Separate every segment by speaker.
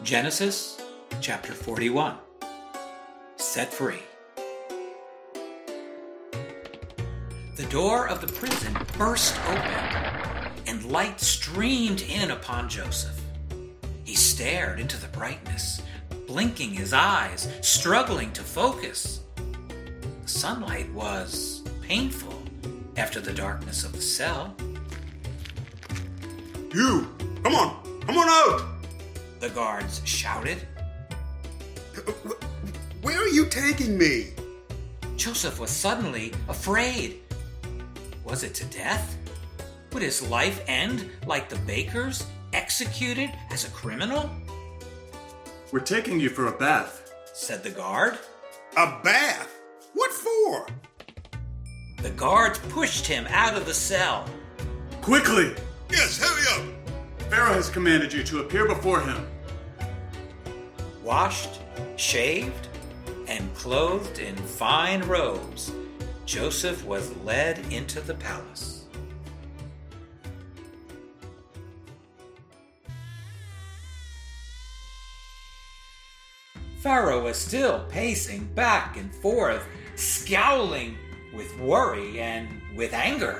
Speaker 1: Genesis chapter 41. Set free. The door of the prison burst open, and light streamed in upon Joseph. He stared into the brightness, blinking his eyes, struggling to focus. The sunlight was painful after the darkness of the cell.
Speaker 2: You! Come on out!
Speaker 1: The guards shouted.
Speaker 2: Where are you taking me?
Speaker 1: Joseph was suddenly afraid. Was it to death? Would his life end like the bakers, executed as a criminal?
Speaker 3: We're taking you for a bath,
Speaker 1: said the guard.
Speaker 2: A bath? What for?
Speaker 1: The guards pushed him out of the cell.
Speaker 3: Quickly!
Speaker 2: Yes, hurry up!
Speaker 3: Pharaoh has commanded you to appear before him.
Speaker 1: Washed, shaved, and clothed in fine robes, Joseph was led into the palace. Pharaoh was still pacing back and forth, scowling with worry and with anger.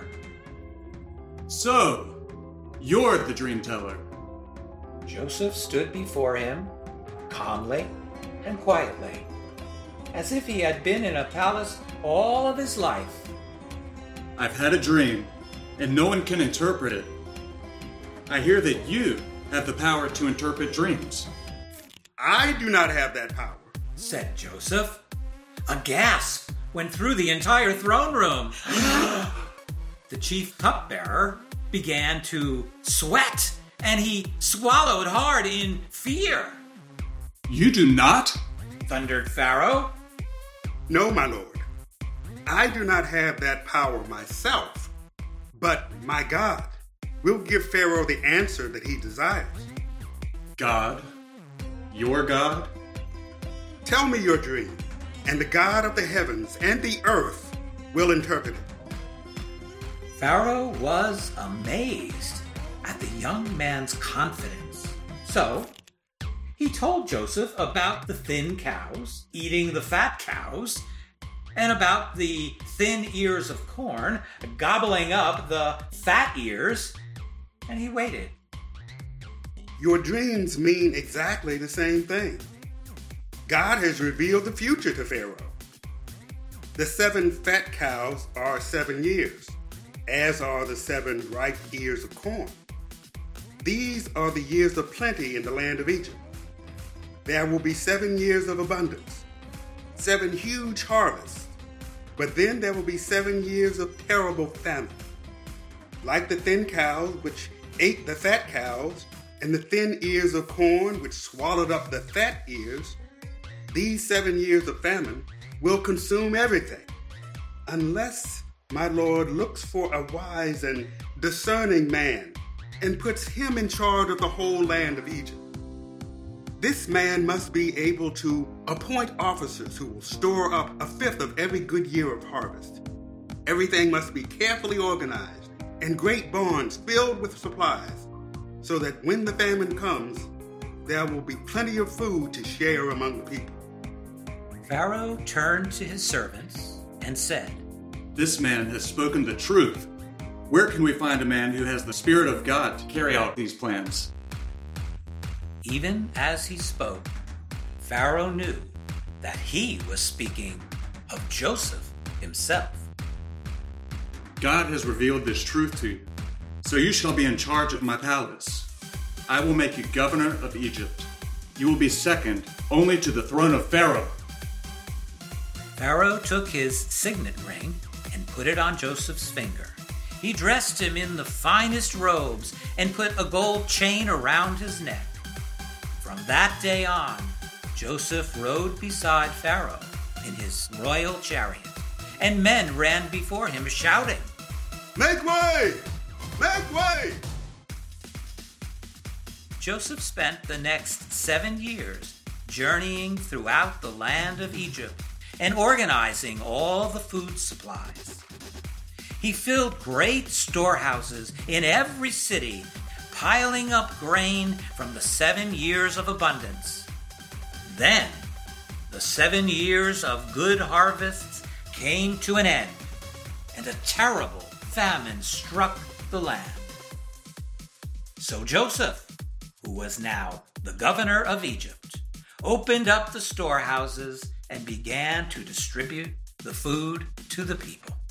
Speaker 3: So, you're the dream teller.
Speaker 1: Joseph stood before him, calmly and quietly, as if he had been in a palace all of his life.
Speaker 3: I've had a dream, and no one can interpret it. I hear that you have the power to interpret dreams.
Speaker 2: I do not have that power,
Speaker 1: said Joseph. A gasp went through the entire throne room. The chief cupbearer began to sweat, and he swallowed hard in fear.
Speaker 3: You do not?
Speaker 1: Thundered Pharaoh.
Speaker 2: No, my lord. I do not have that power myself, but my God will give Pharaoh the answer that he desires.
Speaker 3: God? Your God?
Speaker 2: Tell me your dream, and the God of the heavens and the earth will interpret it.
Speaker 1: Pharaoh was amazed at the young man's confidence. So, he told Joseph about the thin cows eating the fat cows, and about the thin ears of corn gobbling up the fat ears, and he waited.
Speaker 2: Your dreams mean exactly the same thing. God has revealed the future to Pharaoh. The 7 fat cows are 7 years, as are the 7 ripe ears of corn. These are the years of plenty in the land of Egypt. There will be 7 years of abundance, 7 huge harvests, but then there will be 7 years of terrible famine. Like the thin cows which ate the fat cows, and the thin ears of corn which swallowed up the fat ears, these 7 years of famine will consume everything, unless my Lord looks for a wise and discerning man and puts him in charge of the whole land of Egypt. This man must be able to appoint officers who will store up 1/5 of every good year of harvest. Everything must be carefully organized and great barns filled with supplies, so that when the famine comes, there will be plenty of food to share among the people.
Speaker 1: Pharaoh turned to his servants and said,
Speaker 3: This man has spoken the truth. Where can we find a man who has the Spirit of God to carry out these plans?
Speaker 1: Even as he spoke, Pharaoh knew that he was speaking of Joseph himself.
Speaker 3: God has revealed this truth to you, so you shall be in charge of my palace. I will make you governor of Egypt. You will be second only to the throne of Pharaoh.
Speaker 1: Pharaoh took his signet ring and put it on Joseph's finger. He dressed him in the finest robes and put a gold chain around his neck. From that day on, Joseph rode beside Pharaoh in his royal chariot, and men ran before him shouting,
Speaker 2: Make way! Make way!
Speaker 1: Joseph spent the next 7 years journeying throughout the land of Egypt and organizing all the food supplies. He filled great storehouses in every city, piling up grain from the 7 years of abundance. Then the 7 years of good harvests came to an end, and a terrible famine struck the land. So Joseph, who was now the governor of Egypt, opened up the storehouses and began to distribute the food to the people.